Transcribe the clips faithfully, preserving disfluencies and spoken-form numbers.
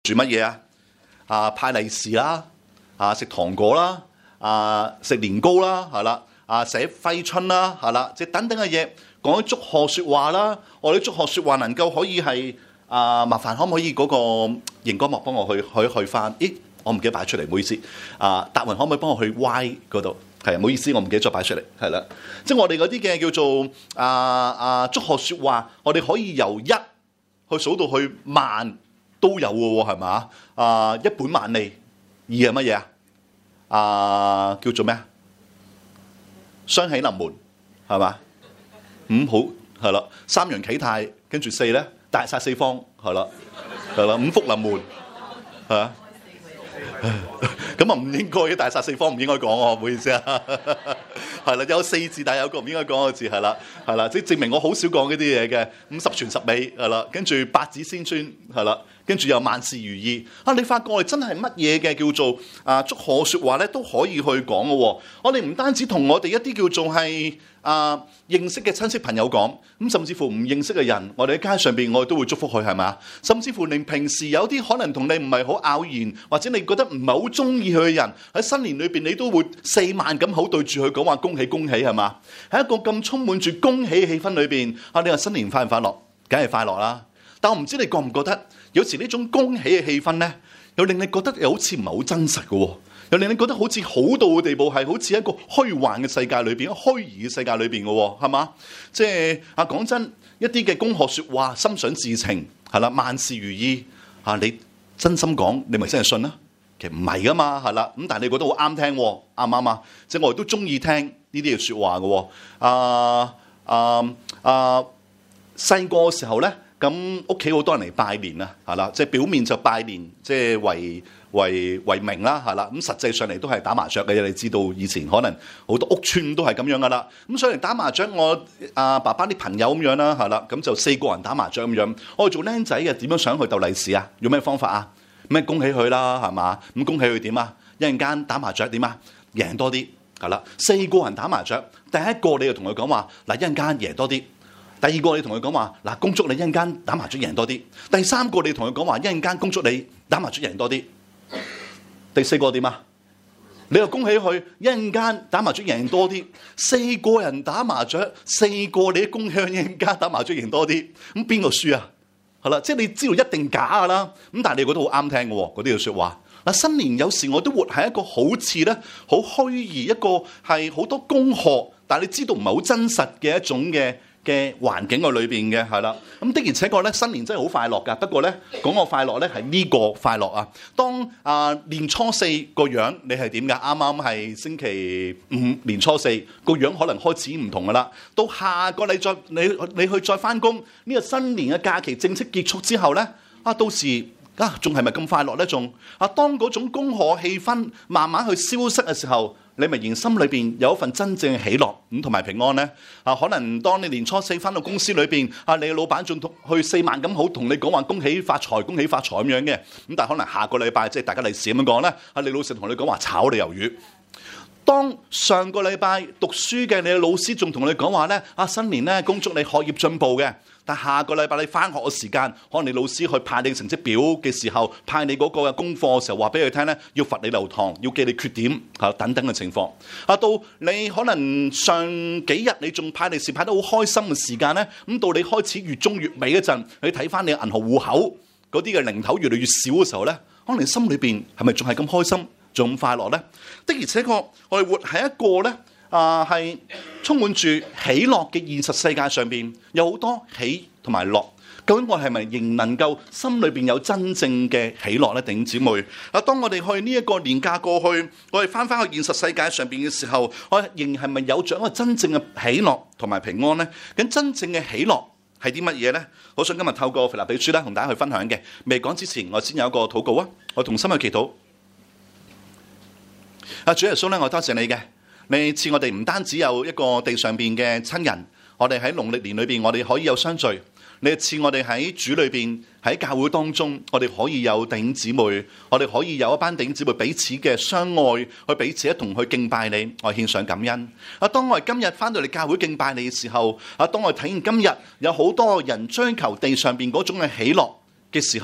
住乜嘢啊？啊派利是啦，啊食糖果啦，啊食年糕啦，係啦，啊寫揮春啦，係啦，即係等等嘅嘢，講啲祝賀説話啦。我哋祝賀説話能夠可以係啊，麻煩可唔可以嗰個熒光幕幫我去去去翻？咦，我唔記得擺出嚟，唔好意思。啊，達雲可唔可以幫我去 Y 嗰度？係啊，唔好意思，我唔記得咗擺出嚟，係啦。即係我哋嗰啲嘅叫做啊啊祝賀説話，我哋可以由一去數到去萬都有嘅喎，係嘛？啊，一本萬利，二係乜嘢啊？啊，叫做咩啊？雙喜臨門，係嘛？五好係啦，三陽啟泰，跟住四咧大殺四方，係啦，係啦，五福臨門，係啊。咁啊唔應該嘅，大殺四方唔應該講喎，唔好意思啊。係啦，有四字，但係有個唔應該講嘅字，係啦，係啦，即係證明我好少講呢啲嘢嘅。五十全十美係啦，跟住八子先孫係啦，跟住又萬事如意啊！你發覺我哋真係乜嘢嘅叫做啊祝賀説話咧都可以去講嘅喎。我哋唔單止同我哋一啲叫做係啊認識嘅親戚朋友講，咁甚至乎唔認識嘅人，我哋喺街上邊我哋都會祝福佢，係咪啊？甚至乎連平時有啲可能同你唔係好咬言，或者你覺得唔係好中意佢嘅人，喺新年裏邊你都會四萬咁口對住佢講話恭喜恭喜，係嘛？喺一個咁充滿住恭喜嘅氣氛裏邊，啊你話新年快唔快樂？梗係快樂啦！但我唔知你覺唔覺得，有時呢種恭喜嘅氣氛咧，又令你覺得又好似唔係好真實嘅喎，又令你覺得好似好到嘅地步，係好似一個虛幻嘅世界裏邊，虛擬嘅世界裏邊嘅喎，係嘛？即係啊講真，一啲嘅恭賀説話，心想事成，係啦，萬事如意啊！你真心講，你咪真係信啦？其實唔係噶嘛，係啦。咁但係你覺得好啱聽，啱唔啱啊？即係我哋都中意聽呢啲嘅説話嘅喎。啊啊啊！細個嘅時候咧。咁屋企好多人嚟拜年啊，係啦，即係表面就拜年，即係為為為名啦，係啦。咁實際上嚟都係打麻雀嘅，你知道以前可能好多屋村都係咁樣噶啦。咁所以打麻雀，我啊爸爸啲朋友咁樣啦，係啦，咁就四個人打麻雀咁樣。我哋做僆仔嘅點樣想去鬥利是啊？用咩方法啊？咩恭喜佢啦，係嘛？咁恭喜佢點啊？一陣間打麻雀點啊？贏多啲係啦。四個人打麻雀，第一個你就同佢講話嗱，一陣間贏多啲。第二個你同佢講話嗱，恭祝你一陣間打麻雀贏多啲。第三個你同佢講話一陣間恭祝你打麻雀贏多啲。第四個點啊？你又恭喜佢一陣間打麻雀贏多啲。四個人打麻雀，四個你都恭喜佢一陣間打麻雀贏多啲。咁邊個輸啊？係啦，即係你知道一定假㗎啦。咁但係你覺得好啱聽嘅喎，嗰啲嘅説話。嗱，新年有時我都活喺一個好似咧好虛擬，一個係好多恭賀，但係你知道唔係好真實嘅一種嘅。嘅環境嘅裏邊嘅係啦，咁的而且確咧，新年真係好快樂㗎。不過咧，講個快樂咧係呢個快樂啊。當啊、呃、年初四個樣你係點㗎？啱啱係星期五年初四個樣可能開始唔同㗎啦。到下個禮再你你去再返工，呢個新年嘅假期正式結束之後咧，啊到時啊仲係咪咁快樂咧？仲啊當嗰種恭賀氣氛慢慢去消失嘅時候，你咪然心裏邊有一份真正嘅喜樂咁同埋平安咧啊！可能當你年初四翻到公司裏邊啊，你嘅老闆仲去四萬咁好同你講話恭喜發財、恭喜發財咁樣嘅，咁但係可能下個禮拜即係大家利是咁樣講咧，啊你老實同你講話炒你魷魚。當上個禮拜讀書嘅你嘅老師仲同你講話咧，啊新年咧恭祝你學業進步嘅。但下個禮拜你翻學嘅時間，可能你老師去派你成績表嘅時候，派你嗰個嘅功課嘅時候，話俾佢聽咧，要罰你留堂，要記你缺點嚇等等嘅情況。啊，到你可能上幾日你仲派利是派得好開心嘅時間咧，咁到你開始月中月尾嗰陣，你睇翻你銀行戶口嗰啲嘅零頭越嚟越少嘅時候咧，可能你心裏邊係咪仲係咁開心，仲咁快樂咧？的而且確，我哋活喺一個咧。啊，係充滿住喜樂嘅現實世界上邊，有好多喜同埋樂。究竟我係咪仍能夠心裏邊有真正嘅喜樂咧？弟兄姊妹，啊，當我哋去呢一個年假過去，我哋翻返去現實世界上邊嘅時候，我仍係咪有著一個真正嘅喜樂同埋平安咧？咁真正嘅喜樂係啲乜嘢咧？好想今日透過腓立比書咧，同大家去分享嘅。未講之前，我先有一個禱告啊！我同心去祈禱。啊，主耶穌咧，我多謝你嘅。你賜我哋唔單止有一個地上邊嘅親人，我哋喺農曆年裏邊，我哋可以有相聚。你賜我哋喺主裏邊，喺教會當中，我哋可以有弟兄姊妹，我哋可以有一班弟兄姊妹彼此嘅相愛，去彼此一同去敬拜你，我獻上感恩。啊，當我哋今日翻到嚟教會敬拜你嘅時候，啊，當我哋睇見今日有好多人追求地上邊嗰種嘅喜樂嘅時候，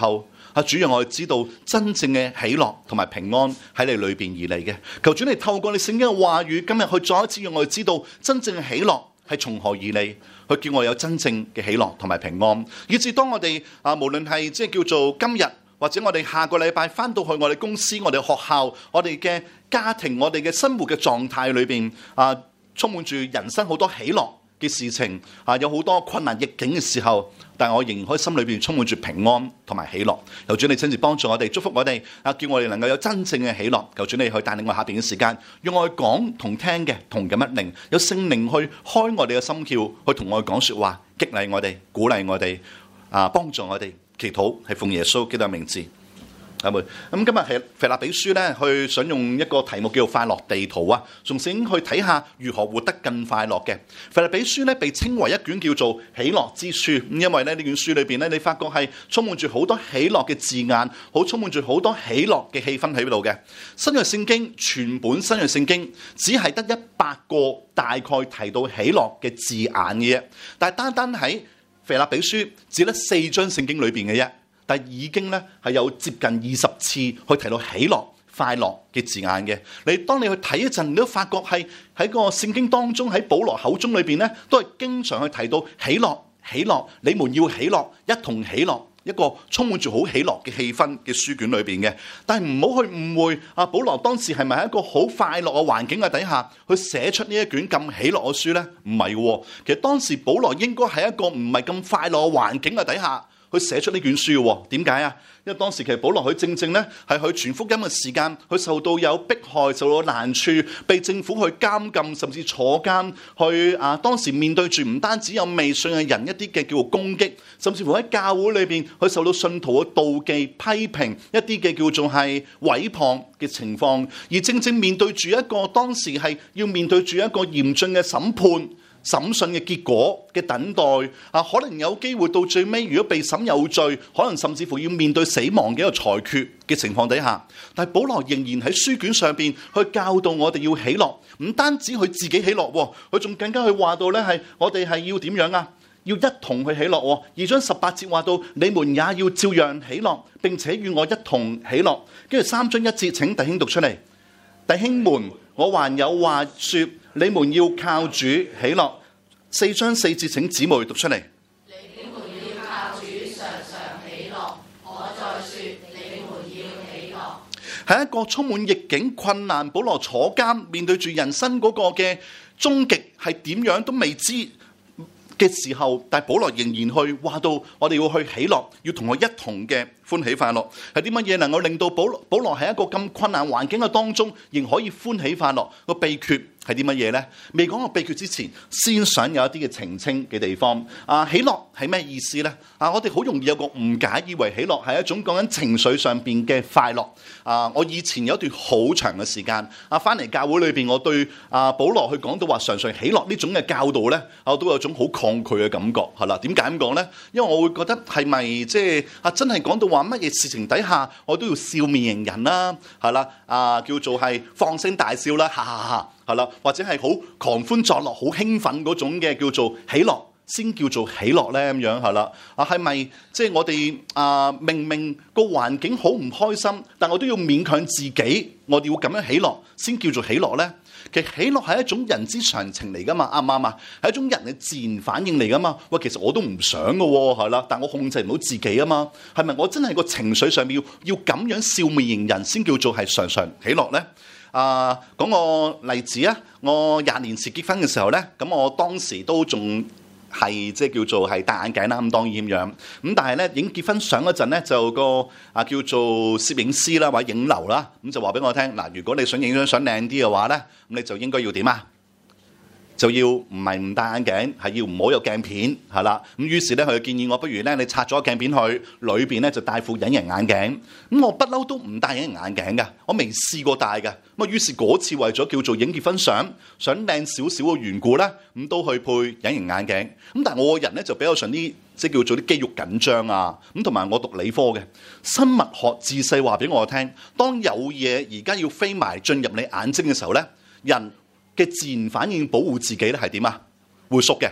啊，主讓我哋知道真正嘅喜樂同埋平安喺你裏邊而嚟嘅。求主你透過你聖經嘅話語，今日去再一次讓我哋知道真正嘅喜樂係從何而嚟，去叫我有真正嘅喜樂同埋平安，以至當我哋啊，無論係即係叫做今日，或者我哋下個禮拜翻到去我哋公司、我哋學校、我哋嘅家庭、我哋嘅生活嘅狀態裏邊啊，充滿住人生好多喜樂嘅事情啊，有好多困難逆境嘅時候，但係我仍然可以心裏邊充滿住平安同埋喜樂。求主你親自幫助我哋，祝福我哋啊，叫我哋能夠有真正嘅喜樂。求主你去帶領我下邊嘅時間，用我哋講同聽嘅同感一靈，有聖靈去開我哋嘅心竅，去同我哋講說話，激勵我哋，鼓勵我哋啊，幫助我哋。祈禱係奉耶穌基督嘅名字。咁今日係腓立比書咧，去想用一個題目叫做快樂地圖啊，從聖經去睇下如何活得更快樂嘅。腓立比書咧被稱為一卷叫做喜樂之書，咁因為咧呢卷書裏邊咧，你發覺係充滿住好多喜樂嘅字眼，好充滿住好多喜樂嘅氣氛喺度嘅。新約聖經全本新約聖經只係得一百個大概提到喜樂嘅字眼嘅啫，但係單單喺腓立比書只得四章聖經裏邊嘅啫，但已經咧係有接近二十次去提到喜樂、快樂嘅字眼嘅。你當你去睇一陣，你都發覺係喺個聖經當中，喺保羅口中裏邊咧，都係經常去提到喜樂、喜樂，你們要喜樂，一同喜樂，一個充滿住好喜樂嘅氣氛嘅書卷裏邊嘅。但係唔好去誤會啊，保羅當時係咪喺一個好快樂嘅環境嘅底下去寫出呢一卷咁喜樂嘅書咧？唔係嘅，其實當時保羅應該喺一個唔係咁快樂嘅環境嘅底下去寫出呢卷書嘅。點解啊？因為當時其實保羅佢正正咧係佢傳福音嘅時間，佢受到有迫害，受到難處，被政府去監禁，甚至坐監，去啊當時面對住唔單止有未信嘅人一啲嘅叫做攻擊，甚至乎喺教會裏邊佢受到信徒嘅妒忌、批評，一啲嘅叫做係毀謗嘅情況，而正正面對住一個當時係要面對住一個嚴峻嘅審判。審訊嘅結果嘅等待啊，可能有機會到最尾，如果被審有罪，可能甚至乎要面對死亡嘅一個裁決嘅情況底下，但係保羅仍然喺書卷上邊去教導我哋要喜樂，唔單止佢自己喜樂，佢仲更加去話到咧係我哋係要點樣啊？要一同去喜樂。二章十八節話到，你們也要照樣喜樂，並且與我一同喜樂。跟住三章一節，請弟兄讀出嚟。弟兄們，我還有話說，你們要靠主喜樂。四章四節，請姊妹讀出嚟。 你們要靠主常常喜樂。我再說，你們要喜樂。 係一個充滿逆境困難，保羅坐監，面對住人生嗰個嘅終極係點樣都未知嘅時候，但係保羅仍然去話到，我哋要去喜樂，要同佢一同嘅歡喜快樂。係啲乜嘢能夠令到保羅保羅喺一個咁困難環境嘅當中，仍可以歡喜快樂？個秘訣係啲乜嘢呢？未講個秘訣之前，先想有一啲嘅澄清嘅地方。啊，喜樂係咩意思呢？啊，我哋好容易有個誤解，以為喜樂係一種講緊情緒上邊嘅快樂。啊，我以前有一段好長嘅時間，啊，翻嚟教會裏邊，我對啊保羅去講到話常常喜樂呢種嘅教導呢，我都有種好抗拒嘅感覺，係啦。點解咁講呢？因為我會覺得係咪即係啊，真係講到話乜嘢事情底下，我都要笑面迎人啦，係啦，啊叫做係放聲大笑啦，哈哈哈。係啦，或者係好狂歡作樂、好興奮嗰種嘅叫做喜樂，先叫做喜樂咧咁樣係啦。啊，係咪即係我哋啊？明明個環境好唔開心，但我都要勉強自己，我哋要咁樣喜樂，先叫做喜樂咧。其實喜樂係一種人之常情嚟噶嘛，啱唔啱啊？係一種人嘅自然反應嚟噶嘛。喂，其實我都唔想噶喎，係啦，但我控制唔到自己啊嘛。係咪我真係個情緒上面要要咁樣笑面迎人，先叫做係常常喜樂咧？啊，講個例子啊！我廿年前結婚嘅時候咧，咁我當時都仲係即係叫做係戴眼鏡啦，咁當然咁樣。咁但係咧影結婚相嗰陣咧，就個啊叫做攝影師啦或者影樓啦，咁就話俾我聽嗱，如果你想影張相靚啲嘅話咧，咁你就應該要點啊？就要唔係唔戴眼鏡，係要唔好有鏡片，係啦。咁於是咧，佢就建議我，不如咧你拆咗個鏡片去，裏邊咧就戴副隱形眼鏡。咁我不嬲都唔戴隱形眼鏡嘅，我未試過戴嘅。咁啊，於是嗰次為咗叫做影結婚相，想靚少少嘅緣故咧，咁都去配隱形眼鏡。咁但係我個人咧就比較上啲即係叫做啲肌肉緊張啊。咁同埋我讀理科嘅生物學，自細話俾我聽，當有嘢而家要飛埋進入你眼睛嘅時候咧，人嘅自然反應保護自己咧係點啊？會縮嘅，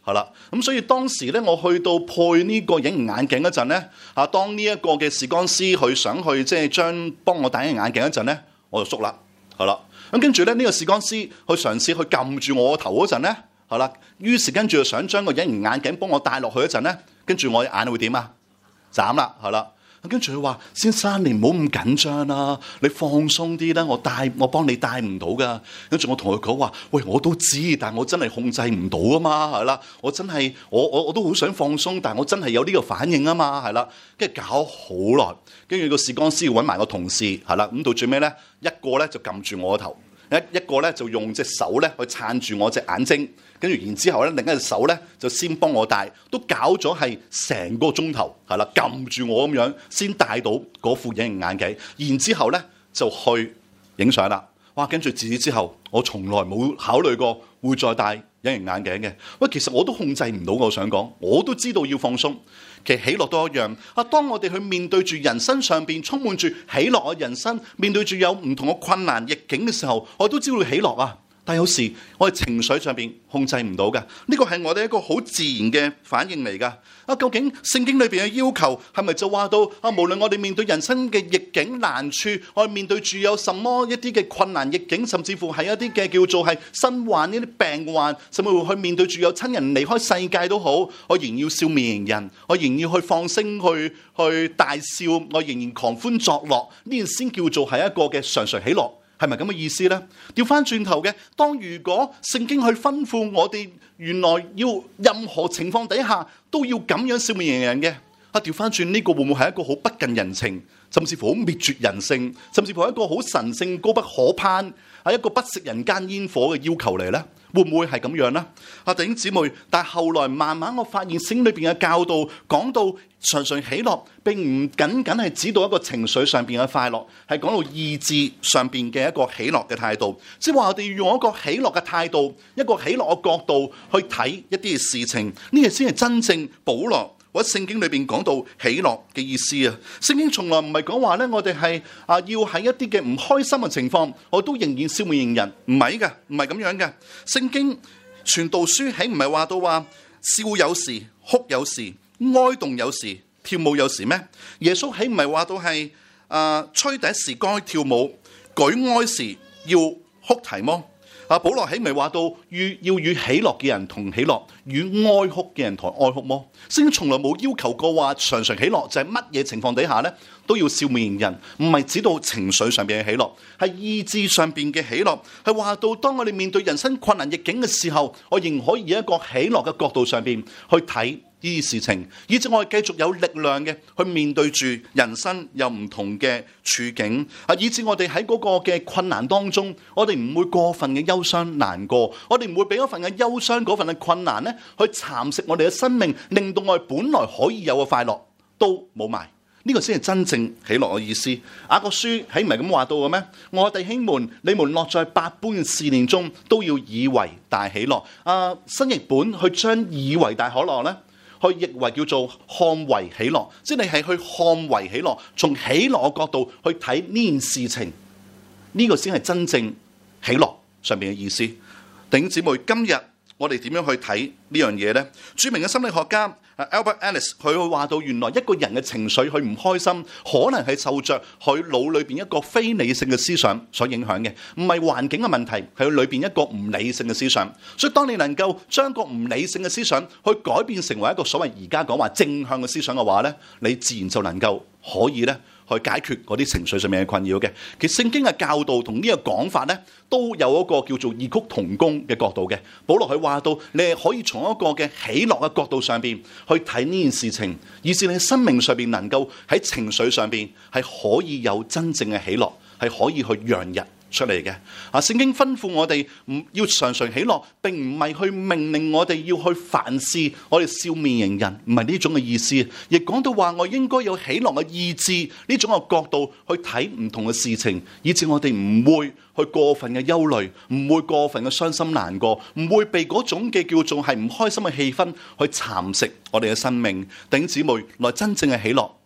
係啦。咁所以當時咧，我去到配呢個隱形眼鏡嗰陣咧，啊，當呢一個嘅視光師佢想去即係將幫我戴隱形眼鏡嗰陣咧，我就縮啦，係啦。咁跟住咧，呢個視光師去嘗試去撳住我個頭嗰陣咧，係啦。於是跟住就想將個隱形眼鏡幫我戴落去嗰陣咧，跟住我眼會點啊？眨啦，係啦。跟住佢話：先生，你唔好咁緊張啦，你放鬆啲啦，我戴我幫你戴唔到噶。跟住我同佢講話：喂，我都知，但我真係控制唔到啊嘛，係啦，我真係我我我都好想放鬆，但我真係有呢個反應啊嘛，係啦。跟住搞好耐，跟住個視光師要揾埋個同事，係啦。咁到最尾咧，一個咧就撳住我個頭，一一個咧就用隻手咧去撐住我隻眼睛。跟住然之後咧，另一隻手咧就先幫我戴，都搞咗係成個鐘頭，係啦，撳住我咁樣先戴到嗰副隱形眼鏡。然之後咧就去影相啦。哇！跟住自此之後，我從來冇考慮過會再戴隱形眼鏡嘅。喂，其實我都控制唔到，我想講，我都知道要放鬆。其實喜樂都一樣。啊，當我哋去面對住人生上邊充滿住喜樂嘅人生，面對住有唔同嘅困難逆境嘅時候，我都知道喜樂啊。但有時我哋情緒上邊控制唔到嘅，呢個係我哋一個好自然嘅反應嚟㗎。啊，究竟聖經裏邊嘅要求係咪就話到啊？無論我哋面對人生嘅逆境難處，我哋面對住有什麼一啲嘅困難逆境，甚至乎係一啲嘅叫做係身患呢啲病患，甚至乎去面對住有親人離開世界都好，我仍要笑面迎人，我仍要去放聲去去大笑，我仍然狂歡作樂，呢件先叫做係一個嘅常常喜樂。係咪咁嘅意思呢？調翻轉頭嘅，當如果聖經去吩咐我哋，原來要任何情況底下都要咁樣笑面迎人嘅，啊，調翻轉呢個會唔會係一個好不近人情，甚至乎好滅絕人性，甚至乎係一個好神聖高不可攀，係一個不食人間煙火嘅要求嚟呢？會唔會係咁樣呢？啊，弟兄姊妹，但係後來慢慢我發現聖經裏邊嘅教導講到常常喜樂，並唔僅僅係指到一個情緒上邊嘅快樂，係講到意志上邊嘅一個喜樂嘅態度。即係話我哋要用一個喜樂嘅態度，一個喜樂嘅角度去睇一啲嘅事情，呢個先係真正保羅或者聖經裏邊講到喜樂嘅意思啊！聖經從來唔係講話咧，我哋係啊要喺一啲嘅唔開心嘅情況，我都仍然笑面迎人，唔係嘅，唔係咁樣嘅。聖經傳道書豈唔係話到話笑有時、哭有時、哀慟有時、跳舞有時咩？耶穌豈唔係話到係啊吹笛時該跳舞，舉哀時要哭啼麼？啊，保羅豈唔係話到與要與喜樂嘅人同喜樂，與哀哭嘅人同哀哭麼？聖經從來冇要求過話常常喜樂，就係乜嘢情況底下咧都要笑面迎人，唔係指到情緒上邊嘅喜樂，係意志上邊嘅喜樂，係話到當我哋面對人生困難逆境嘅時候，我仍可以以一個喜樂嘅角度上邊去睇呢啲事情，以至我哋繼續有力量嘅去面對住人生有唔同嘅處境，啊，以至我哋喺嗰個嘅困難當中，我哋唔會過分嘅憂傷難過，我哋唔會俾嗰份嘅憂傷嗰份嘅困難咧去蠶食我哋嘅生命，令到我哋本來可以有嘅快樂都冇埋。呢個先係真正喜樂嘅意思。雅各書豈唔係咁話到嘅咩？我弟兄們，你們落在百般嘅試煉中，都要以為大喜樂。啊，新譯本去將以為大可樂咧，去譯為叫做看為喜樂，即係你係去看為喜樂，從喜樂嘅角度去睇呢件事情，呢、這個先係真正喜樂上面嘅意思。弟兄姊妹，今日我哋點樣去睇呢樣嘢呢？著名嘅心理學家 Albert Ellis 佢會話到，原來一個人嘅情緒佢唔開心，可能係受着佢腦裏邊一個非理性嘅思想所影響嘅，唔係環境嘅問題，係佢裏邊一個唔理性嘅思想。所以當你能夠將個唔理性嘅思想去改變成為一個所謂而家講話正向嘅思想嘅話呢，你自然就能夠可以呢去解決嗰啲情緒上面嘅困擾嘅。其實聖經嘅教導同呢個講法呢，都有一個叫做異曲同工嘅角度嘅。保羅佢話到，你係可以從一個嘅喜樂嘅角度上邊去睇呢件事情，以至你生命上邊能夠喺情緒上邊係可以有真正嘅喜樂，係可以去洋溢出嚟嘅。啊，聖經吩咐我哋唔要常常喜樂，並唔係去命令我哋要去凡事我哋笑面迎人，唔係呢種嘅意思。亦講到話我應該有喜樂嘅意志呢種嘅角度去睇唔同嘅事情，以至我哋唔會去過分嘅憂慮，唔會過分嘅傷心難過，唔會被嗰種嘅叫做係唔開心嘅氣氛去蠶食我哋嘅生命。弟兄姊妹，來真正嘅喜樂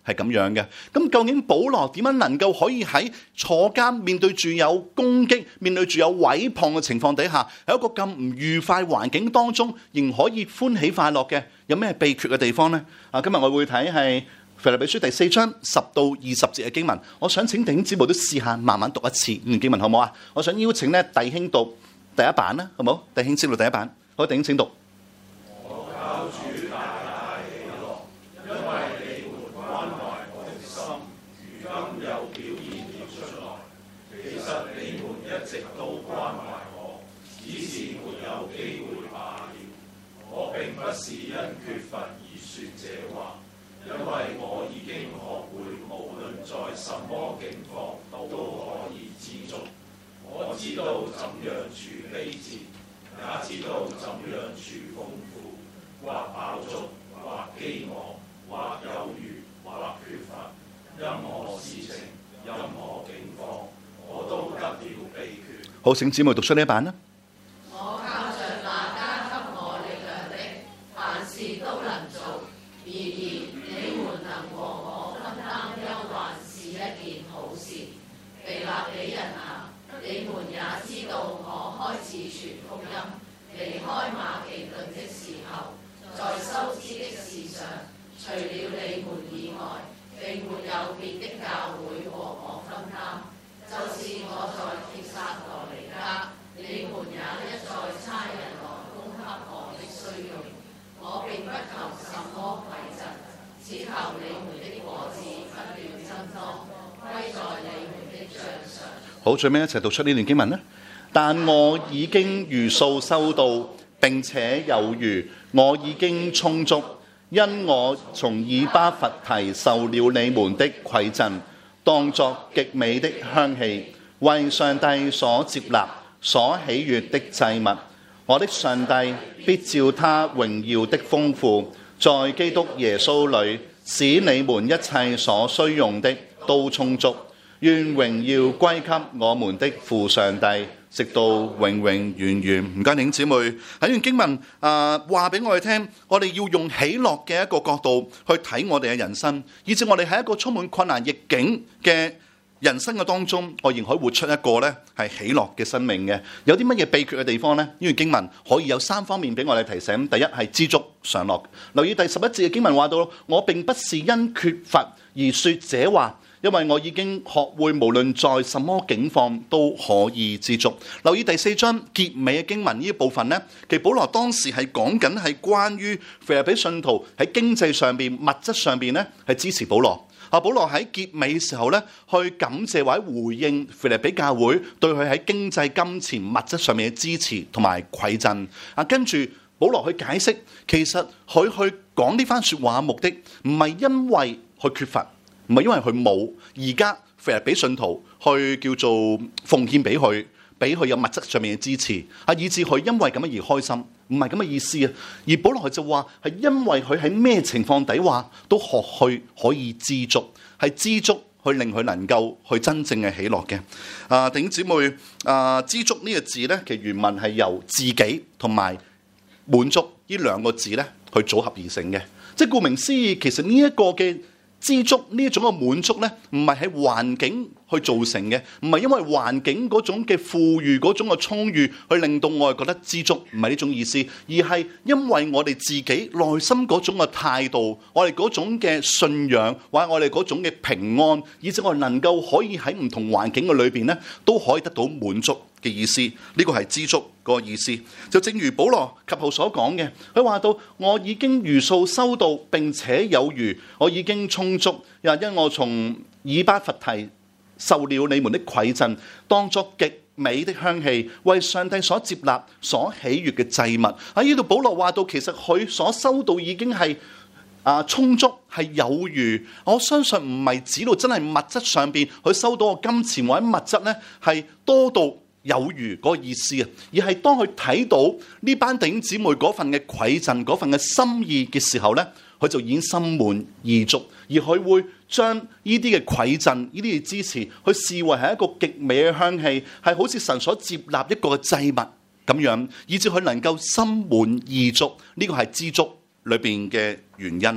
係咁樣嘅。咁究竟保羅點樣能夠可以喺坐監面對住有攻擊、面對住有毀謗嘅情況底下，喺一個咁唔愉快環境當中，仍可以歡喜快樂嘅，有咩秘訣嘅地方呢？啊，今日我會睇係腓立比書第四章十到二十節嘅經文。我想請弟兄姊妹都試下慢慢讀一次呢段經文，好唔好啊？我想邀請咧弟兄讀第一版啦，好唔好？弟兄先讀第一版，好，弟兄請讀。 我靠主大大喜樂，因為你們關懷我的心，如今又表現了出來。其實你們一直都關懷我，只是沒有機會罷了。我並不是因缺乏而說這話，因為我已經學會無論在什麼境況都可以知足。我知道怎樣處卑賤，也知道怎樣處豐富，或飽足，或飢餓，或有餘，或缺乏。任何事情，任何境況，我都得了秘訣。 好，請姊妹讀出呢一版啦。 我靠着那加給我力量的，凡事都能做。然而你們能和我分擔憂患是一件好事。腓立比人啊，你們也知道我開始傳福音，離開馬其頓的時候，在修肢的事上，除了你們以外，並沒有別的教會和我分擔。就是我在帖撒羅尼迦，你們也一再差人來供給我的需用。我並不求什麼饋贈，只求你們的果子不斷增多，歸在你們的帳上。 好，最尾一齊讀出呢段經文啦。但我已經如數收到，並且有餘，我已經充足，因我從以巴弗提受了你們的饋贈，當作極美的香氣，為上帝所接納、所喜悅的祭物。我的上帝必照他榮耀的豐富，在基督耶穌裏，使你們一切所需用的都充足。願榮耀歸給我們的父上帝，直到永永遠遠。唔該，弟兄姊妹，喺段經文啊，話俾我哋聽，我哋要用喜樂嘅一個角度去睇我哋嘅人生，以至我哋喺一個充滿困難逆境嘅人生嘅當中，我仍可以活出一個咧係喜樂嘅生命嘅。有啲乜嘢秘訣嘅地方呢？呢段經文可以有三方面俾我哋提醒。第一係知足常樂。留意第十一節嘅經文話到，我並不是因缺乏而說這話，因為我已經學會無論在什麼境況都可以知足。留意第四章結尾嘅經文呢一部分呢，其實保羅當時係講緊係關於腓立比信徒喺經濟上邊、物質上邊呢係支持保羅。啊，保羅喺結尾嘅時候呢，去感謝或者回應腓立比教會對佢喺經濟、金錢、物質上面嘅支持同埋饋贈。啊，跟住保羅去解釋，其實佢去講呢番説話嘅目的，唔係因為佢缺乏。唔係因為佢冇，而家腓立比信徒去叫做奉獻俾佢，俾佢有物質上面嘅支持，啊，以至佢因為咁樣而開心，唔係咁嘅意思啊。而保羅就話係因為佢喺咩情況底下都學去可以知足，係知足去令佢能夠去真正嘅喜樂嘅。啊，弟兄姊妹，啊，知足呢個字咧，其實原文係由自己同埋滿足呢兩個字咧去組合而成嘅，即係顧名思義，其實呢一個嘅知足呢一種嘅滿足呢，唔係喺環境去造成嘅，唔係因為環境嗰種嘅富裕、嗰種嘅充裕，去令到我哋覺得知足，唔係呢種意思，而係因為我哋自己內心嗰種嘅態度，我哋嗰種嘅信仰，或者我哋嗰種嘅平安，以至我哋能夠可以喺唔同環境嘅裏邊呢，都可以得到滿足嘅意思。呢個係知足個意思。就正如保羅及後所講嘅，佢話到我已經如數收到，並且有餘，我已經充足，又因我從以巴弗提受了你們的饋贈，當作極美的香氣，為上帝所接納、所喜悅嘅祭物。喺呢度保羅話到，其實佢所收到已經係啊充足，係有餘。我相信唔係指到真係物質上邊佢收到嘅金錢或者物質呢係多到有餘嗰個意思啊，而係當佢睇到呢班弟兄姊妹嗰份嘅饋贈、嗰份嘅心意嘅時候呢，佢就已經心滿意足，而佢會將呢啲嘅饋贈、呢啲嘅支持，去視為係一個極美嘅香氣，係好似神所接納一個嘅祭物咁樣，以至佢能夠心滿意足。呢個係知足裏邊嘅原因。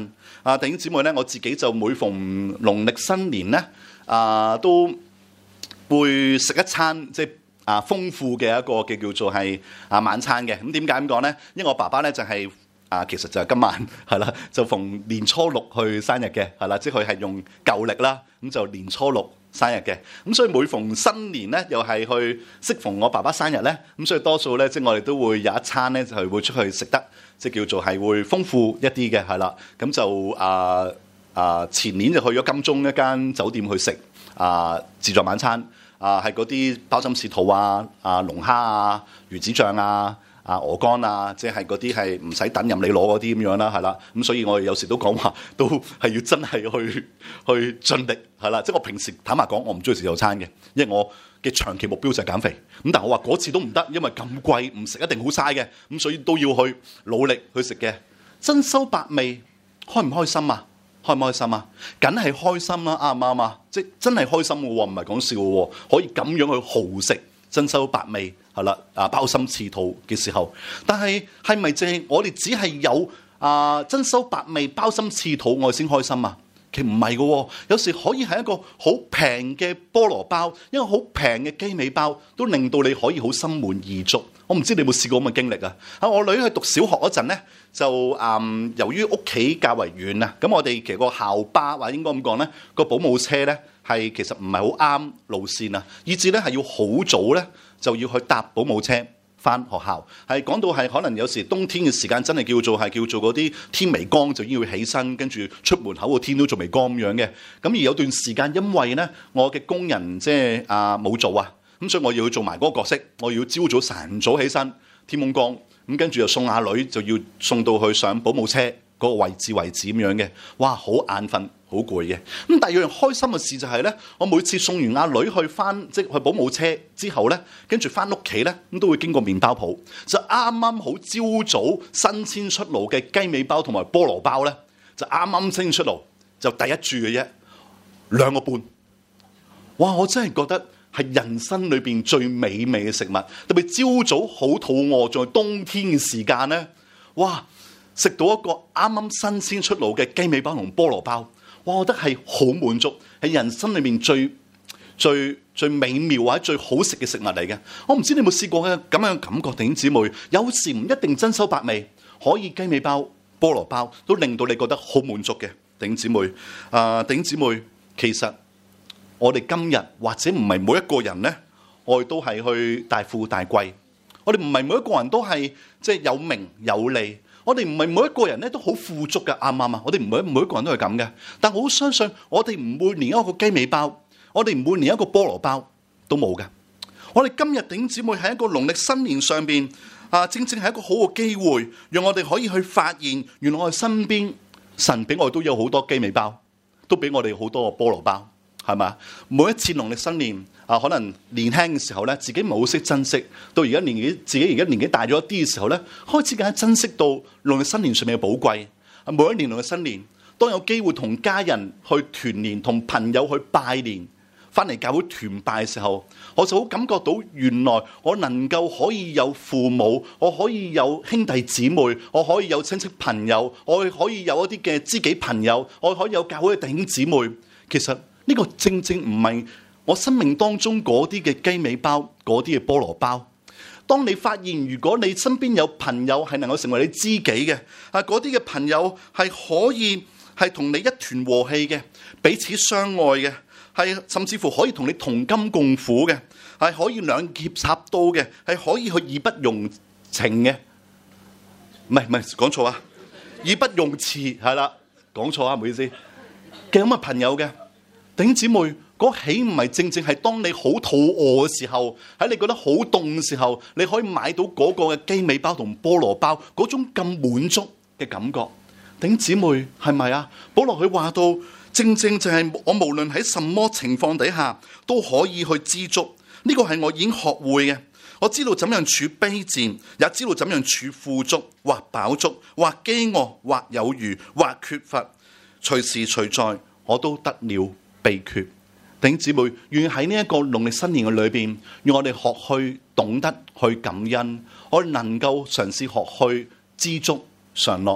啊，弟兄姊妹咧，我自己就每逢農曆新年咧，啊都會食一餐即係啊豐富嘅一個嘅叫做係啊晚餐嘅。咁點解咁講咧？因為我爸爸咧就係、是、啊，其實就係今晚係啦，就逢年初六去生日嘅，係啦，即係佢係用舊歷啦，咁就年初六生日嘅。咁所以每逢新年咧，又係去適逢我爸爸生日咧，咁所以多數咧，即係我哋都會有一餐咧，就係會出去食得。即係叫做係會豐富一啲嘅，係啦，咁就啊啊前年就去咗金鐘一間酒店去食啊自助晚餐，啊係嗰啲鮑參翅肚啊、啊龍蝦啊、魚子醬啊、啊鵝肝啊，即係嗰啲係唔使等任你攞嗰啲咁樣啦，係啦，咁所以我哋有時都講話都係要真係去去盡力係啦，即係我平時坦白講，我唔中意食自助餐嘅，因為我嘅長期目標就係減肥，咁但係我話嗰次都唔得，因為咁貴，唔食一定好嘥嘅，咁所以都要去努力去食嘅。珍饈百味，開唔開心啊？開唔開心啊？梗係開心啦，啱唔啱啊？即係真係開心嘅喎，唔係講笑嘅喎，可以咁樣去豪食珍饈百味係啦，啊鮑參翅肚嘅時候，但係係咪淨係我哋只係有啊珍饈百味鮑參翅肚我哋先開心啊？其實唔係嘅喎，有時可以係一個好平嘅菠蘿包，一個好平嘅雞尾包，都令到你可以好心滿意足。我唔知你有冇試過咁嘅經歷啊？啊，我女去讀小學嗰陣咧，就嗯由於屋企較為遠啊，咁我哋其實個校巴或者應該咁講咧，個保姆車咧係其實唔係好啱路線啊，以至咧係要好早咧就要去搭保姆車翻學校，係講到係可能有時冬天嘅時間真係叫做係叫做嗰啲天微光就已經要起身，跟住出門口個天都仲未光咁樣嘅。咁而有段時間因為咧我嘅工人即係啊冇做啊，咁所以我要做埋嗰個角色，我要朝早晨早起身，天蒙光咁跟住又送阿女就要送到去上保姆車嗰個位置為止咁樣嘅。哇，好眼瞓。好攰嘅，咁但係有樣開心嘅事就係咧，我每次送完阿女去翻即係去保姆車之後咧，跟住翻屋企咧，咁都會經過麵包鋪，就啱啱好朝早新鮮出爐嘅雞尾包同埋菠蘿包咧，就啱啱新出爐，就第一注嘅啫，兩個半。哇！我真係覺得係人生裏邊最美味嘅食物，特別朝早好肚餓，仲係冬天嘅時間咧，哇！食到一個啱啱新鮮出爐嘅雞尾包同菠蘿包。哇！我覺得係好滿足，係人生裏面最最最美妙或者最好食嘅食物嚟嘅。我唔知你有冇試過嘅咁樣嘅感覺，弟兄姊妹。有時唔一定珍饈百味，可以雞尾包、菠蘿包都令到你覺得好滿足嘅，弟兄姊妹。啊、呃，弟兄姊妹，其實我哋今日或者唔係每一個人咧，我哋都係去大富大貴。我哋唔係每一個人都係即係有名有利。我哋唔係每一個人咧都好富足嘅，啱唔啱啊？我哋唔係每一個人都係咁嘅，但我好相信我哋唔會連一個雞尾包，我哋唔會連一個菠蘿包都冇嘅。我哋今日弟兄姊妹喺一個農曆新年上邊啊，正正係一個好嘅機會，讓我哋可以去發現，原來我哋身邊神俾我哋都有好多雞尾包，都俾我哋好多個菠蘿包，係咪？每一次農曆新年啊，可能年輕嘅時候咧，自己唔係好識珍惜，到而家年紀自己而家年紀大咗一啲嘅時候咧，開始更加珍惜到農曆新年上面嘅寶貴。每一年農曆新年，當有機會同家人去團年，同朋友去拜年，翻嚟教會團拜嘅時候，我就好感覺到原來我能夠可以有父母，我可以有兄弟姊妹，我可以有親戚朋友，我可以有一啲嘅知己朋友，我可以有教會嘅弟兄姊妹。其實呢個正正唔係我生命當中嗰啲嘅雞尾包，嗰啲嘅菠蘿包。當你發現如果你身邊有朋友係能夠成為你知己嘅，啊嗰啲嘅朋友係可以係同你一團和氣嘅，彼此相愛嘅，係甚至乎可以同你同甘共苦嘅，係可以兩肋插刀嘅，係可以去義不容情嘅。唔係唔係講錯啊，義不容辭係啦，講錯啊，唔好意思。嘅咁嘅朋友嘅弟兄姊妹，嗰豈唔係正正係當你好肚餓嘅時候，喺你覺得好凍嘅時候，你可以買到嗰個嘅雞尾包同菠蘿包嗰種咁滿足嘅感覺。弟兄姊妹係咪啊？保羅佢話到，正正就係我無論喺什麼情況底下都可以去知足。呢個係我已經學會嘅。我知道怎樣處卑賤，也知道怎樣處富足，或飽足，或飢餓，或有餘，或缺乏，隨時隨在，我都得了秘訣。弟兄姊妹，願喺呢一個農曆新年嘅裏邊，讓我哋學去懂得去感恩，我哋能夠嘗試學去知足常樂，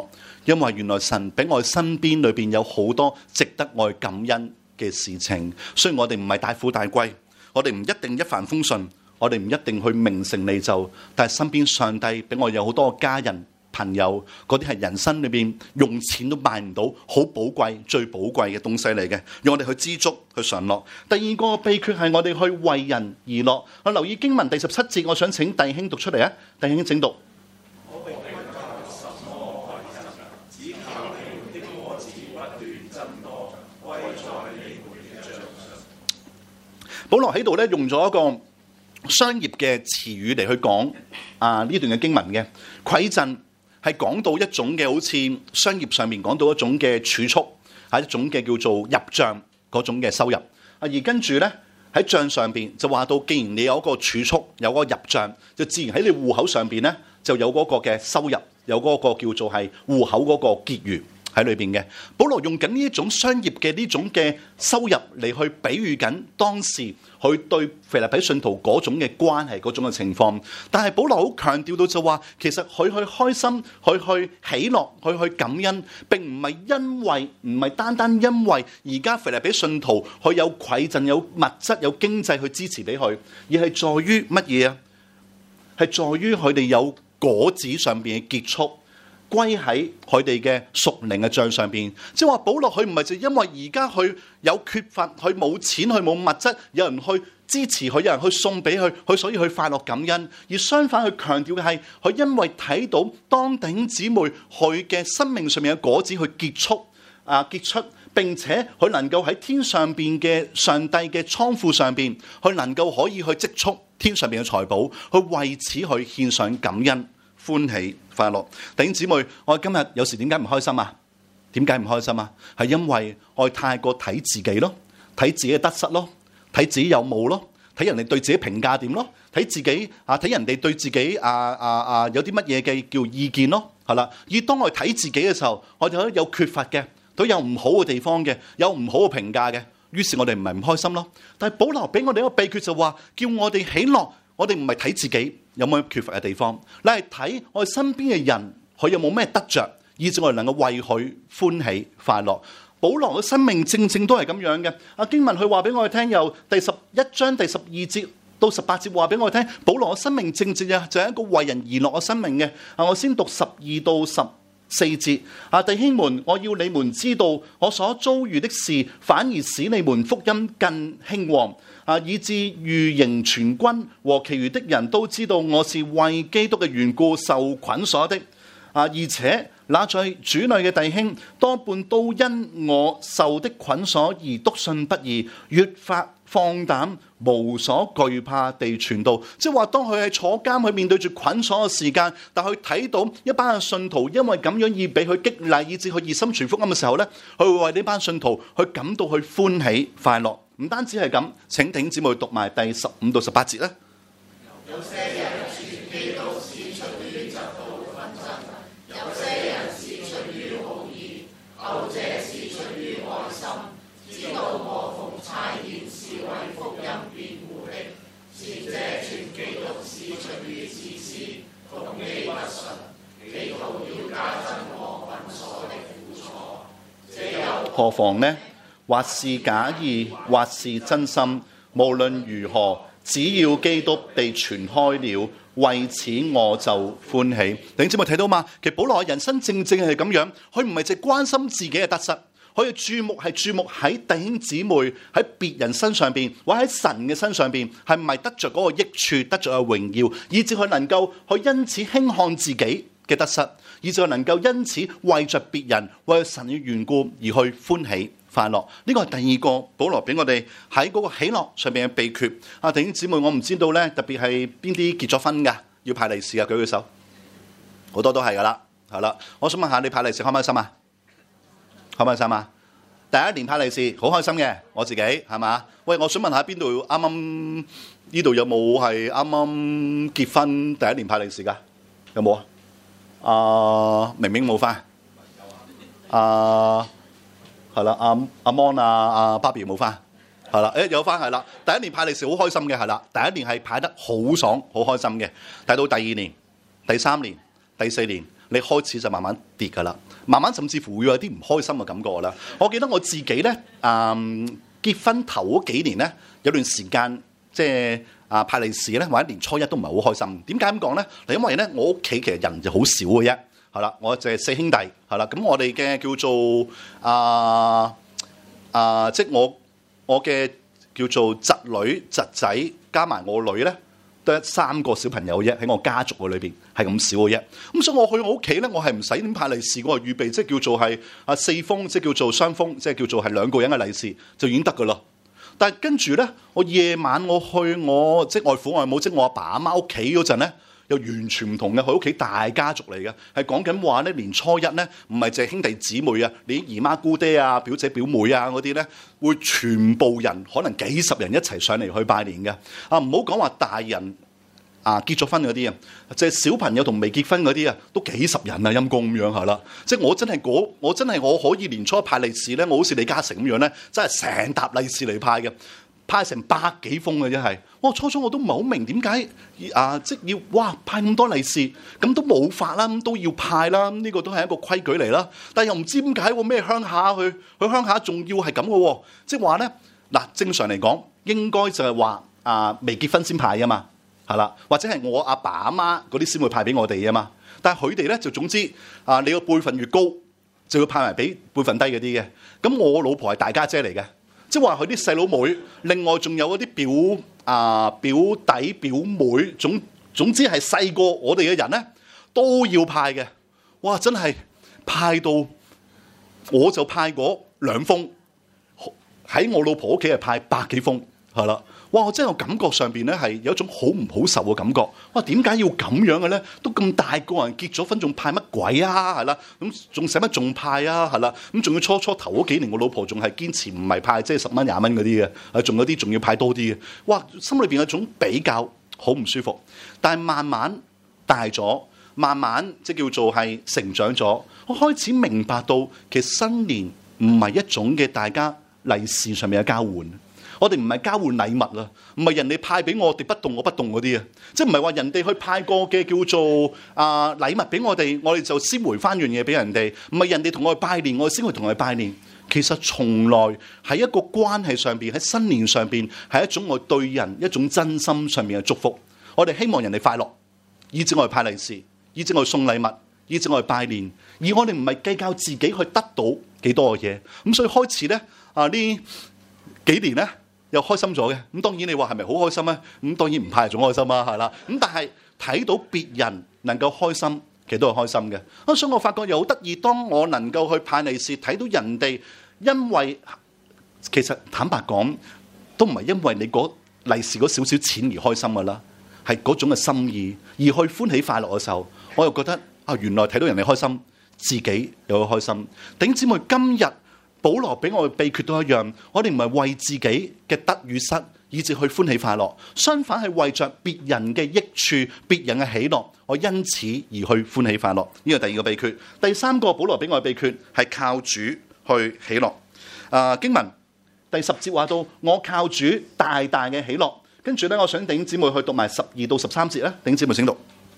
因為原來神俾我哋身邊裏邊有好多值得我哋感恩嘅事情。雖然我哋唔係大富大貴，我哋唔一定一帆風順，我哋唔一定去名成利就，但係身邊上帝俾我有好多家人朋友，嗰啲係人生裏邊用錢都買唔到，好寶貴、最寶貴嘅東西嚟嘅，讓我哋去知足、去常樂。第二個秘訣係我哋去為人而樂。我留意經文第十七節，我想請弟兄讀出嚟啊！弟兄請讀。保羅喺度咧用咗一個商業嘅詞語嚟去講啊呢段嘅經文嘅饋贈，係講到一種嘅好似商業上面講到一種嘅儲蓄，係一種嘅叫做入帳嗰種嘅收入。啊而跟住咧喺帳上邊就話到，既然你有一個儲蓄，有嗰個入帳，就自然喺你戶口上邊咧就有嗰個嘅收入，有嗰個叫做係戶口嗰個結餘喺裏邊嘅。保羅用緊呢一種商業嘅呢種嘅收入嚟去比喻緊當時佢對腓立比信徒嗰種嘅關係嗰種嘅情況。但係保羅好強調到就話，其實佢去開心，佢去喜樂，佢去感恩，並唔係因為唔係單單因為而家腓立比信徒佢有饋贈、有物質、有經濟去支持俾佢，而係在於乜嘢啊？係在於佢哋有果子上邊嘅結束。歸喺佢哋嘅屬靈嘅帳上邊，即係話保羅佢唔係就因為而家佢有缺乏，佢冇錢，佢冇物質，有人去支持佢，有人去送俾佢，佢所以去快樂感恩。而相反，佢強調嘅係佢因為睇到當弟兄姊妹佢嘅生命上面嘅果子去結束啊結出，並且佢能夠喺天上邊嘅上帝嘅倉庫上邊，佢能夠可以去積蓄天上邊嘅財寶，去為此去獻上感恩。歡喜快樂，弟兄姊妹，我哋今日有時點解唔開心啊？點解唔開心啊？係因為我哋太過睇自己咯，睇自己嘅得失咯，睇自己有冇咯，睇人哋對自己評價點咯，睇自己啊，睇人哋對自己啊啊啊有啲乜嘢嘅叫意見咯，係啦。而當我哋睇自己嘅時候，我哋都有缺乏嘅，都有唔好嘅地方嘅，有唔好嘅評價嘅，於是我哋唔係唔開心咯。但係保羅俾我哋一個秘訣就話，叫我哋喜樂，我哋唔係睇自己有冇缺乏嘅地方，你係睇我哋身邊嘅人，佢有冇咩得着，以致我哋能夠為佢歡喜快樂。保羅嘅生命正正都係咁樣嘅。阿經文佢話俾我哋聽，由第十一章第十二節到十八節話俾我哋聽，保羅嘅生命正正啊就係一個為人而樂嘅生命嘅。啊，我先讀十二到十四節。啊，弟兄們，我要你們知道，我所遭遇的事，反而使你們福音更興旺。啊！以致御營全軍和其餘的人都知道我是為基督嘅緣故受捆鎖的。啊！而且那在主內嘅弟兄多半都因我受的捆鎖而篤信不疑，越發放膽無所懼怕地傳道。即係話，當佢喺坐監，去面對住捆鎖嘅時間，但佢睇到一班嘅信徒因為咁樣而俾佢激勵，以致佢熱心傳福音嘅時候呢，佢會為呢班信徒去感到去歡喜快樂。唔單止係咁，請弟兄姊妹讀埋第十五到十八節啦。 有些人傳基督是出於嫉妒紛爭，有些人是出於好意，後者是出於愛心，知道我奉差遣是為福音辯護的；前者傳基督是出於自私，動機不純，企圖要加增我捆鎖的苦楚。這又何妨呢？或是假意，或是真心，無論如何，只要基督被傳開了，為此我就歡喜。弟兄姊妹睇到嘛？其實保羅嘅人生正正係咁樣，佢唔係淨係關心自己嘅得失，佢嘅注目係注目喺弟兄姊妹喺別人身上邊，或者喺神嘅身上邊，係唔係得着嗰個益處，得着嘅榮耀，以至佢能夠去因此輕看自己嘅得失，以至佢能夠因此為着別人，為神嘅緣故而去歡喜快樂。呢個係第二個保羅俾我哋喺嗰個喜樂上邊嘅秘訣。啊，弟兄姊妹，我唔知道咧，特別係邊啲結咗婚噶要派利是啊？舉舉手，好多都係噶啦，係啦。我想問下你派利是開唔開心啊？開唔開心啊？第一年派利是好開心嘅，我自己係嘛？喂，我想問下邊度啱啱呢度有冇係啱啱結婚第一年派利是噶？有冇啊？啊，明明冇翻。啊。係啦，阿阿 Mon 啊，阿 Barbie 冇翻，係啦，誒有翻係啦。第一年派利是好開心嘅，係啦，第一年係派得好爽，好開心嘅。但到第二年、第三年、第四年，你開始就慢慢跌㗎啦。 慢慢甚至乎會有啲唔開心嘅感覺啦。我記得我自己咧，嗯，結婚頭嗰幾年咧，有段時間即係啊派利是咧，或者年初一都唔係好開心。點解咁講咧？嗱，因為咧我屋企其實人就好少嘅啫，係啦，我就係四兄弟，係啦，咁我哋嘅叫做啊啊，即係我我嘅叫做侄女侄仔加埋我女咧。得三個小朋友啫，喺我家族嘅裏邊係咁少嘅啫。咁所以我去我屋企咧，我係唔使點派利是，我係預備即係叫做係啊四封，即係叫做雙封，即係叫做係兩個人嘅利是就已經得噶啦。但係跟住咧，我夜晚我去我即係外父外母，即係我阿爸阿媽屋企嗰陣咧，又完全唔同嘅。佢屋企大家族嚟嘅，係講緊話咧，年初一咧，唔係淨係兄弟姊妹啊，你姨媽姑爹啊、表姐表妹啊嗰啲咧，會全部人可能幾十人一齊上嚟去拜年嘅。啊，唔好講話大人啊結咗婚嗰啲啊，即係小朋友同未結婚嗰啲啊，都幾十人啊，陰公咁樣係啦。即係我真係嗰我真係我可以年初一派利是咧，我好似李嘉誠咁樣咧，真係成沓利是嚟派嘅。派成百幾封嘅真係，我初初我都唔係好明點解啊！即要哇派咁多利是，咁都冇法啦，咁都要派啦，呢、這個都係一個規矩嚟啦。但係又唔知點解喎，咩鄉下去去鄉下仲要係咁嘅喎，即係話咧嗱，正常嚟講應該就係話啊未結婚先派啊嘛，係啦，或者係我阿爸阿媽嗰啲先會派俾我哋啊嘛。但係佢哋咧就總之啊，你個輩份越高，就要派埋俾輩份低嗰啲嘅。咁我老婆係大家姐嚟嘅。即係話佢啲細佬妹，另外仲有嗰啲表啊、呃、表弟表妹，總總之係細過我哋嘅人咧，都要派嘅。哇！真係派到，我就派過兩封，喺我老婆屋企係派百幾封，係啦。哇！我真係我感覺上邊咧係有一種好唔好受嘅感覺。哇！點解要咁樣嘅咧？都咁大個人結咗婚，仲派乜鬼啊？係啦，咁仲使乜仲派啊？係啦，咁仲要初初頭嗰幾年，我老婆仲係堅持唔係派即係十蚊廿蚊嗰啲嘅，啊仲有啲仲要派多啲嘅。哇！心裏邊有種比較好唔舒服。但係慢慢大咗，慢慢即係叫做係成長咗，我開始明白到其實新年唔係一種嘅大家利是上面嘅交換。我哋唔係交換禮物啦，唔係人哋派俾我哋不動我不動嗰啲啊，即係唔係話人哋去派過嘅叫做啊禮物俾我哋，我哋就先回翻樣嘢俾人哋，唔係人哋同我哋拜年，我哋先去同佢拜年。其實從來喺一個關係上邊，喺新年上邊係一種我對人一種真心上面嘅祝福。我哋希望人哋快樂，以至我哋派利是，以至我哋送禮物，以至我哋拜年，而我哋唔係計較自己去得到幾多嘅嘢。咁所以開始咧啊呢幾年咧。又開心咗嘅，咁當然你話係咪好開心咧？咁當然唔派係仲開心啊，係啦。咁但係睇到別人能夠開心，其實都係開心嘅。啊，所以我發覺又好得意，當我能夠去派利是，睇到人哋因為其實坦白講，都唔係因為你嗰利是嗰少少錢而開心噶啦，係嗰種嘅心意而去歡喜快樂嘅時候，我又覺得啊，原來睇到人哋開心，自己又會開心。弟兄姊妹，今日保羅俾我嘅秘訣都一樣，我哋唔係為自己嘅得與失，以至去歡喜快樂，相反係為着別人嘅益處、別人嘅喜樂，我因此而去歡喜快樂。呢個第二個秘訣。第三個保羅俾我嘅秘訣係靠主去喜樂。啊，經文第十節話到，我靠主大大嘅喜樂。跟住咧，我想弟兄姊妹去讀埋十二到十三節咧，弟兄姊妹請讀。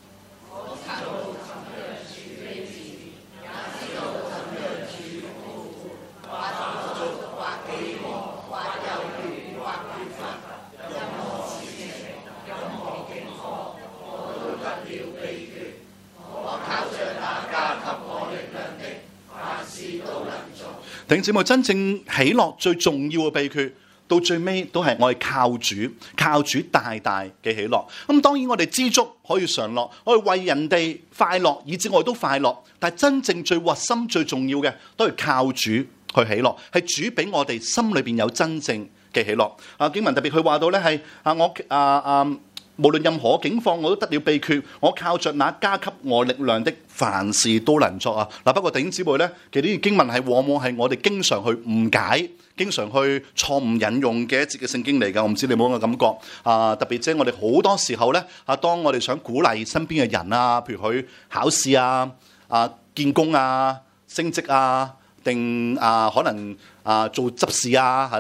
弟兄姊妹，真正喜樂最重要嘅秘訣，到最尾都係我哋靠主，靠主大大嘅喜樂。咁當然我哋知足可以常樂，我哋為人哋快樂，以至我哋都快樂。但係真正最核心、最重要嘅，都係靠主去喜樂，係主俾我哋心裏邊有真正嘅喜樂。啊，經文特別佢話到咧係啊，我啊啊。無論任何境況，我都得了秘訣。我靠着那加給我力量的，凡事都能作啊！嗱，不過弟兄姊妹咧，其實呢啲經文係往往係我哋經常去誤解、經常去錯誤引用嘅一節嘅聖經嚟㗎。我唔知你有冇咁嘅感覺啊？特別即係我哋好多時候咧啊，當我哋想鼓勵身邊嘅人啊，譬如佢考試啊、啊見工啊、升職啊，定啊可能啊做執事啊，係啦。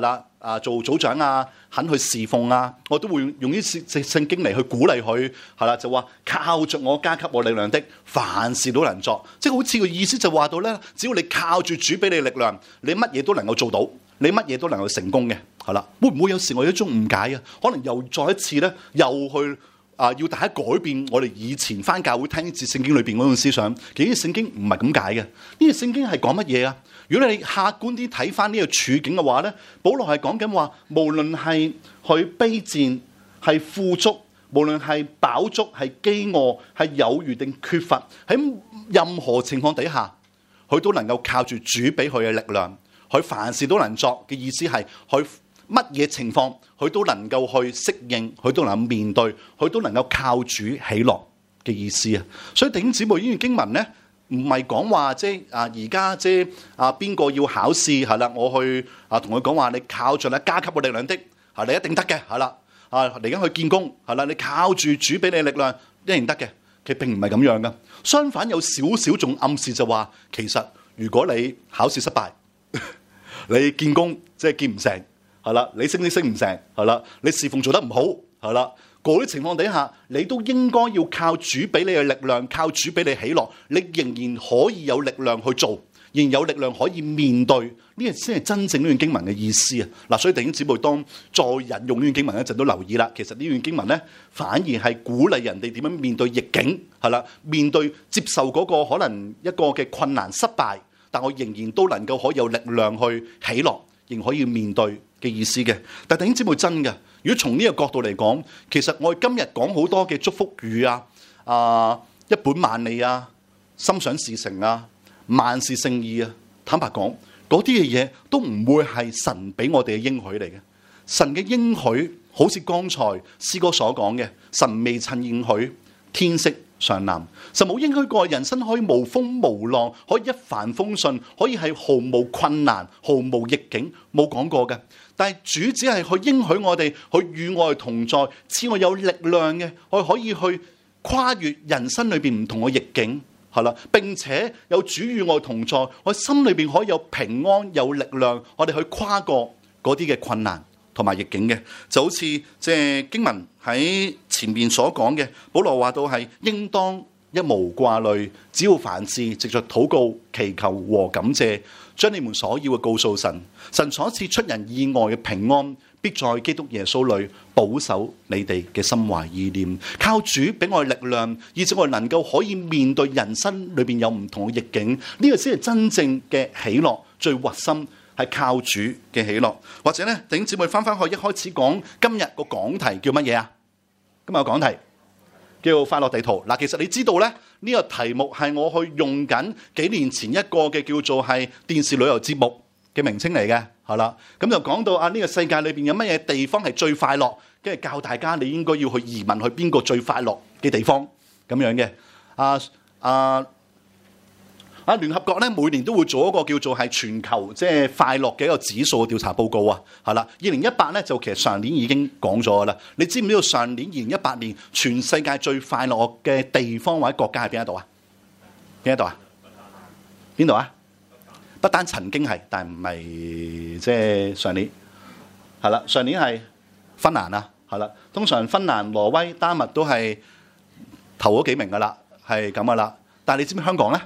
啊做組長啊，肯去侍奉啊，我都會用啲聖聖經嚟去鼓勵佢，係啦，就話靠着我加給我力量的，凡事都能作。即係好似個意思就話到咧，只要你靠住主俾你力量，你乜嘢都能夠做到，你乜嘢都能夠成功嘅，係啦。會唔會有時我有一種誤解啊？可能又再一次咧，又去。啊！要大家改變我哋以前返教會聽字聖經裏邊嗰種思想，其實聖經唔係咁解嘅。呢個聖經係講乜嘢啊？如果你客觀啲睇返呢個處境嘅話咧，保羅係講緊話，無論係去卑賤、係富足，無論係飽足、係飢餓、係有餘定缺乏，喺任何情況底下，佢都能夠靠住主俾佢嘅力量，佢凡事都能作嘅意思係佢。乜嘢情況佢都能夠去適應，佢都能夠面對，佢都能夠靠主喜樂嘅意思啊！所以弟兄姊妹，呢段經文咧，唔係講話即係啊而家即係啊邊個要考試係啦，我去啊同佢講話，你靠著咧加給我力量的，係你一定得嘅係啦啊！嚟緊去見工係啦，你靠住主俾你力量一定得嘅。其實並唔係咁樣噶，相反有少少仲暗示就話，其實如果你考試失敗，你見工即係見唔成。係啦，你升都升唔成，係啦，你侍奉做得唔好，係啦，嗰啲情況底下，你都應該要靠主俾你嘅力量，靠主俾你喜樂，你仍然可以有力量去做，仍然有力量可以面對，呢個先係真正呢段經文嘅意思啊！嗱，所以弟兄姊妹當再引用呢段經文一陣都留意啦，其實呢段經文咧，反而係鼓勵人哋點樣面對逆境，係啦，面對接受嗰個可能一個嘅困難失敗，但我仍然都能夠可以有力量去喜樂，仍可以面對。嘅意思嘅，但係弟兄姊妹真嘅，如果從呢個角度嚟講，其實我哋今日講好多嘅祝福語啊，啊一本萬利啊，心想事成啊，萬事勝意啊，坦白講，嗰啲嘅嘢都唔會係神俾我哋嘅應許嚟嘅。神嘅應許好似剛才詩歌所講嘅，神未曾應許天色上藍，神冇應許過人生可以無風無浪，可以一帆風順，可以係毫無困難、毫無逆境，冇講過嘅。但係主只係去應許我哋，去與我哋同在，賜我有力量嘅，我可以去跨越人生裏邊唔同嘅逆境，係啦。並且有主與我同在，我心裏邊可以有平安、有力量，我哋去跨過嗰啲嘅困難同埋逆境嘅。就好似即係經文喺前面所講嘅，保羅話到係應當一無掛慮，只要凡事藉着禱告、祈求和感謝，將你們所要嘅告訴神，神所賜出人意外嘅平安，必在基督耶穌裏保守你哋嘅心懷意念。靠主俾我哋力量，以致我哋能夠可以面對人生裏邊有唔同嘅逆境，呢個先係真正嘅喜樂，最核心係靠主嘅喜樂。或者咧，弟兄姊妹翻翻去一開始講今日個講題叫乜嘢啊？今日個講題叫快樂地圖。嗱，其實你知道咧，呢個題目係我去用緊幾年前一個嘅叫做係電視旅遊節目嘅名稱嚟嘅，係啦。咁就講到啊，呢個世界裏邊有乜嘢地方係最快樂，跟住教大家你應該要去移民去邊個最快樂嘅地方咁樣嘅。啊啊啊！聯合國咧每年都會做一個叫做係全球即係快樂嘅一個指數調查報告啊，係啦。二零一八咧就其實上年已經講咗噶啦。你知唔知道上年二零一八年全世界最快樂嘅地方或者國家喺邊一度啊？邊一度啊？邊度啊？不單曾經係，但係唔係即係上年係啦。上年係芬蘭啊，係啦。通常芬蘭、挪威、丹麥都係頭嗰幾名噶啦，係咁噶啦。但係你知唔知香港咧？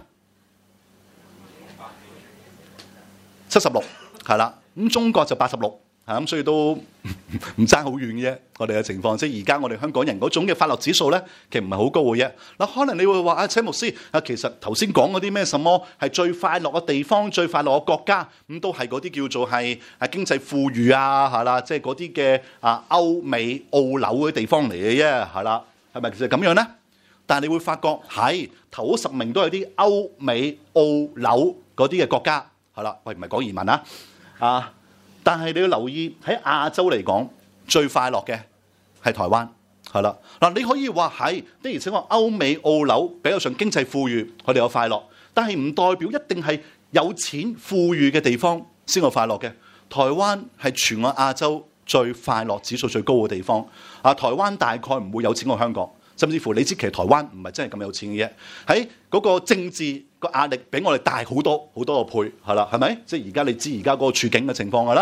七十六係啦，咁中國就八十六，係咁，所以都唔爭好遠嘅啫。我哋嘅情況，即係而家我哋香港人嗰種嘅快樂指數咧，其實唔係好高嘅啫。嗱，可能你會話啊，車牧師啊，其實頭先講嗰啲咩什麼係最快樂嘅地方、最快樂嘅國家，咁都係嗰啲叫做係啊經濟富裕啊，係啦，即係嗰啲嘅啊歐美澳紐嘅地方嚟嘅啫，係啦，係咪其實咁樣咧？但係你會發覺喺頭十名都係啲歐美澳紐嗰啲嘅國家。係啦，喂，唔係講移民啊，啊！但係你要留意喺亞洲嚟講，最快樂嘅係台灣，係啦。嗱，你可以話係的，而且確歐美澳紐比較上經濟富裕，佢哋有快樂，但係唔代表一定係有錢富裕嘅地方先有快樂嘅。台灣係全個亞洲最快樂指數最高嘅地方。啊，台灣大概唔會有錢過香港。甚至乎你知其實台灣唔係真係咁有錢嘅啫，喺嗰個政治個壓力比我哋大好多好多個倍，係啦，係咪？即係而家你知而家嗰個處境嘅情況㗎啦，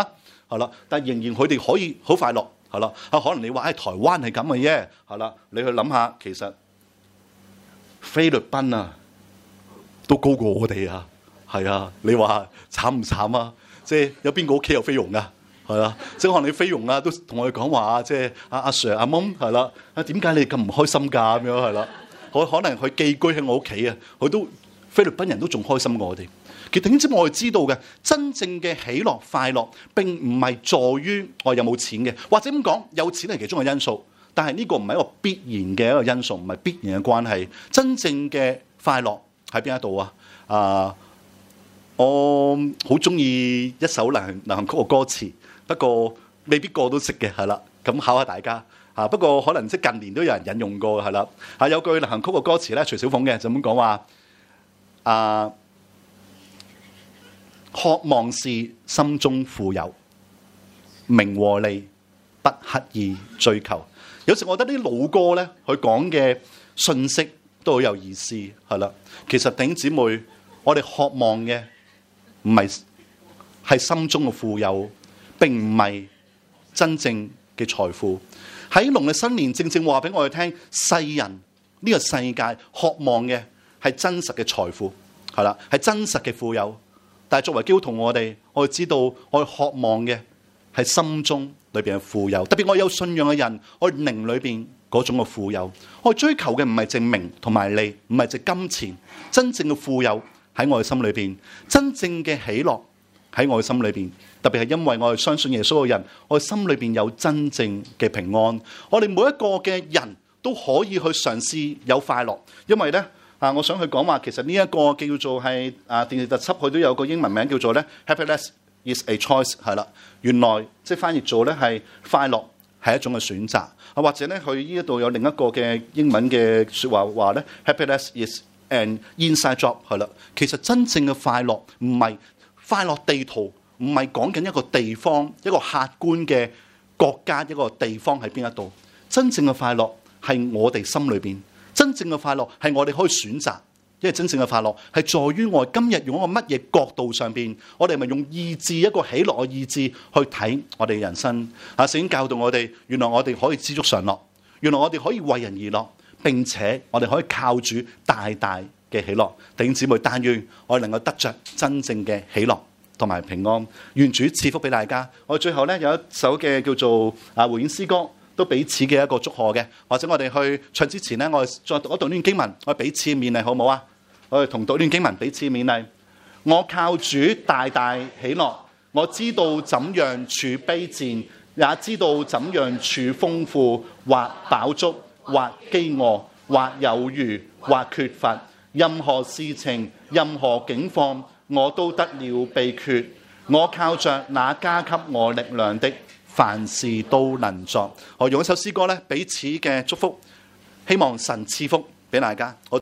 係啦，但仍然佢哋可以好快樂，係啦。啊，可能你話誒、哎、台灣係咁嘅啫，係啦，你去諗下，其實菲律賓啊都高過我哋啊，係啊，你話慘唔慘啊？即係有邊個屋企有菲傭啊？係啊，即係可能你菲傭啊都同我哋講話，即係阿阿 Sir 阿 Mom 係啦，啊點解你哋咁唔開心㗎？咁樣係啦，可可能佢寄居喺我屋企啊，佢都菲律賓人都仲開心過我哋。其實點知我哋知道嘅真正嘅喜樂快樂並唔係在於我有冇錢嘅，或者咁講，有錢係其中嘅因素，但係呢個唔係一個必然嘅一個因素，唔係必然嘅關係。真正嘅快樂喺邊一度啊？啊，我好中意一首流行流行曲嘅歌詞，不過未必個個都識嘅，係啦。咁考下大家啊，不過可能即係近年都有人引用過，係啦。啊，有句流行曲嘅歌詞咧，徐小鳳嘅就咁講話啊。渴望是心中富有，名和利不刻意追求。有時我覺得啲老歌咧，佢講嘅信息都好有意思，係啦。其實弟兄姊妹，我哋渴望嘅唔係係心中嘅富有，並唔係真正嘅財富。喺農曆新年正正話俾我哋聽，世人呢個世界渴望嘅係真實嘅財富，係啦，係真實嘅富有。但係作為基督徒，我哋我哋知道，我哋渴望嘅係心中裏邊嘅富有。特別我有信仰嘅人，我哋靈裏邊嗰種嘅富有。我哋追求嘅唔係淨名同埋利，唔係淨金錢。真正嘅富有喺我哋心裏邊，真正嘅喜樂喺我哋心裏邊。特別係因為我哋相信耶穌嘅人，我哋心裏邊有真正嘅平安。我哋每一個嘅人都可以去嘗試有快樂，因為咧。啊！我想去講話，其實呢一個叫做係啊電視特輯，佢都有個英文名叫做咧 Happiness is a choice， 係啦。原來即係翻譯做咧係快樂係一種嘅選擇。啊，或者咧佢呢一度有另一個嘅英文嘅説話話咧 Happiness is an inside job， 係啦。其實真正嘅快樂唔係快樂地圖，唔係講緊一個地方一個客觀嘅國家一個地方喺邊一度。真正嘅快樂係我哋心裏邊。真正嘅快樂係我哋可以選擇，因為真正嘅快樂係在於我哋今日用一個乜嘢角度上邊，我哋咪用意志一個喜樂嘅意志去睇我哋人生。啊，聖經教導我哋，原來我哋可以知足常樂，原來我哋可以為人而樂，並且我哋可以靠主大大嘅喜樂。弟兄姊妹，但願我哋能夠得着真正嘅喜樂同埋平安。願主賜福俾大家。我哋最後咧有一首嘅叫做啊回應詩歌。都彼此嘅一個祝賀嘅，或者我哋去唱之前呢，我哋再讀一讀呢段經文，我哋彼此勉勵好唔好啊？我哋同讀呢段經文彼此勉勵。我靠主大大喜樂，我知道怎樣處卑賤，也知道怎樣處豐富，或飽足，或飢餓，或有餘，或缺乏。任何事情，任何境況，我都得了秘訣。我靠着那加給我力量的。凡事都能作。我用一首詩歌咧，彼此嘅祝福，希望神賜福俾大家。